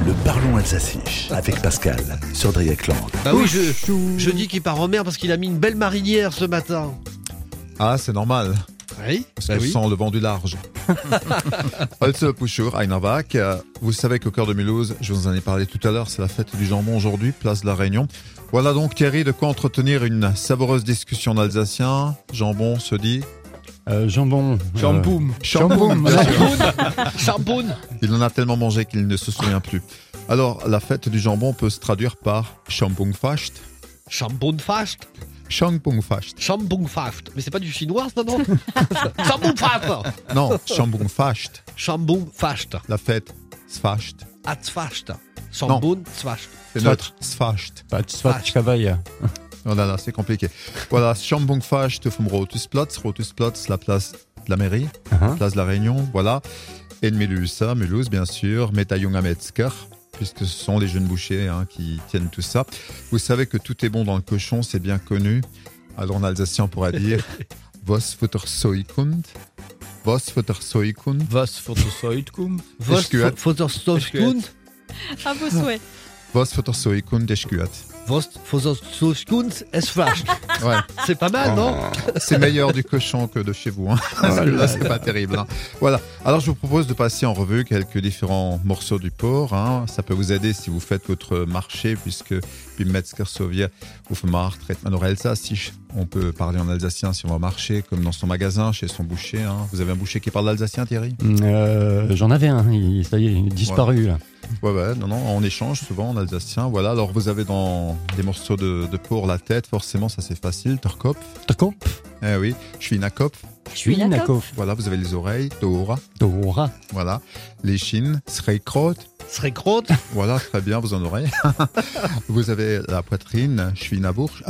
Le Parlons Alsaciche avec Pascal sur Dreieckland. Bah oui, je dis qu'il part en mer parce qu'il a mis une belle marinière ce matin. Ah, c'est normal. Oui, Parce que sent le vent du large. Also Puschur, Einavak. Vous savez qu'au cœur de Mulhouse, je vous en ai parlé tout à l'heure, c'est la fête du jambon aujourd'hui, place de la Réunion. Voilà donc Thierry, de quoi entretenir une savoureuse discussion en alsacien. Jambon se dit jambon. Chamboum. Chamboum. bien sûr. Chamboum. Il en a tellement mangé qu'il ne se souvient plus. Alors, la fête du jambon peut se traduire par Chambungfast. Chambonfast. Chambungfast. Chambungfast. Mais c'est pas du chinois ça, non? Chambungfast. Non, Chambungfast. Chambungfast. La fête Sfast. Atzfast. Chambunzfast. C'est neutre. Sfast. Patschkavaï. Oh là là, c'est compliqué. Voilà, Chambungfast vom Rotusplatz. Rotusplatz, la place de la mairie, place de la Réunion, voilà. Et de Mulhouse, bien sûr, Metayunga Metzger, puisque ce sont les jeunes bouchers qui tiennent tout ça. Vous savez que tout est bon dans le cochon, c'est bien connu. Alors en alsacien, on pourrait dire Was futter soikund. Was futter soikund. Was fotosoitkum. Was Fotostoskund. À vos souhaits. Was futter soikund eskuat. Was Fotostoskund es fast. Ouais, C'est pas mal, non? c'est meilleur du cochon que de chez vous. Celui-là, c'est pas terrible. Voilà. Alors, je vous propose de passer en revue quelques différents morceaux du porc. Ça peut vous aider si vous faites votre marché, puisque Bim Metzger Soviet ou Femart, Traitement Elsassisch. On peut parler en alsacien si on va marcher, comme dans son magasin, chez son boucher. Vous avez un boucher qui parle l'alsacien, Thierry? J'en avais un, ça y est, il est disparu. Là. Ouais, non, on échange souvent en alsacien. Voilà, alors vous avez dans des morceaux de porc la tête, forcément, ça c'est facile, Torkopf. Torkopf. Eh oui, Schweinakopf. Schweinakopf. Voilà, vous avez les oreilles, Dora. Dora. Voilà, les chines, Schreikrot. Schreikrot. Voilà, très bien, vous en aurez. Vous avez la poitrine, Schweinabrucht.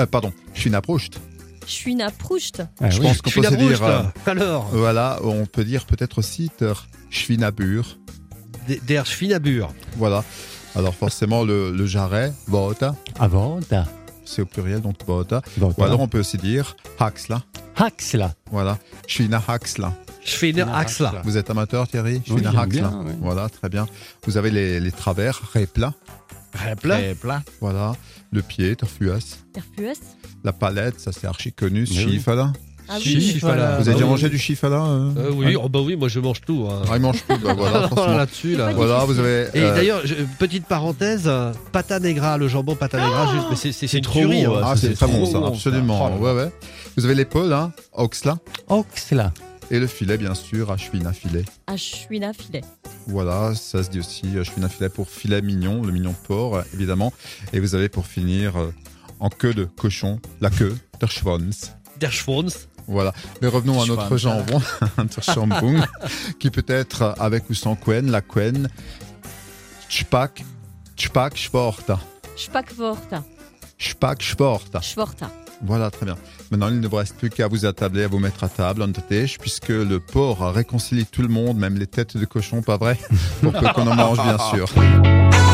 Schweinaprucht. Ah, Je oui. pense qu'on peut se dire. Alors, Voilà, on peut dire peut-être aussi Schweinabur. der Schweinabur. Voilà. Alors forcément le jarret, Bota, Avanta. c'est au pluriel donc Bota. Bota. Ou alors on peut aussi dire Haxla. Haxla. Voilà, Schwina Haxla. Schweineachsla. Vous êtes amateur Thierry? Oui, Schwina j'aime Haxla. bien, oui. Voilà, très bien. Vous avez les travers, Repla. Repla. Voilà, le pied, Torfuas. Terfues. La palette, ça c'est archi connu, Mais oui. Schifala. Ah oui. Chifala. Vous avez déjà mangé du Schifala Oui, oui, moi je mange tout. Ah, il mange tout, bah voilà, forcément. Là-dessus, là. Voilà, vous avez. Et d'ailleurs, petite parenthèse, pata negra, le jambon pata negra, juste, mais c'est une trop tuerie. bon, hein. Ah, c'est très bon trop ça, bon, absolument. ça. Ouais. Vous avez l'épaule, Oxla. Oxla. Et le filet, bien sûr, à Schwina filet. À Schwina filet. Voilà, ça se dit aussi Schwina filet pour filet mignon, le mignon de porc, évidemment. Et vous avez pour finir, en queue de cochon, la queue, der Schwanz. Der Schwanz. Voilà. Mais revenons à notre jambon, der Schambung, qui peut être avec ou sans quen, la quen. Speck, Sporta. Spackvorta. Speck, Sporta. Schworta. Voilà, très bien. Maintenant, il ne vous reste plus qu'à vous attabler, à vous mettre à table, en tête, puisque le porc réconcilie tout le monde, même les têtes de cochon, pas vrai? Pour peu qu'on en mange, bien sûr.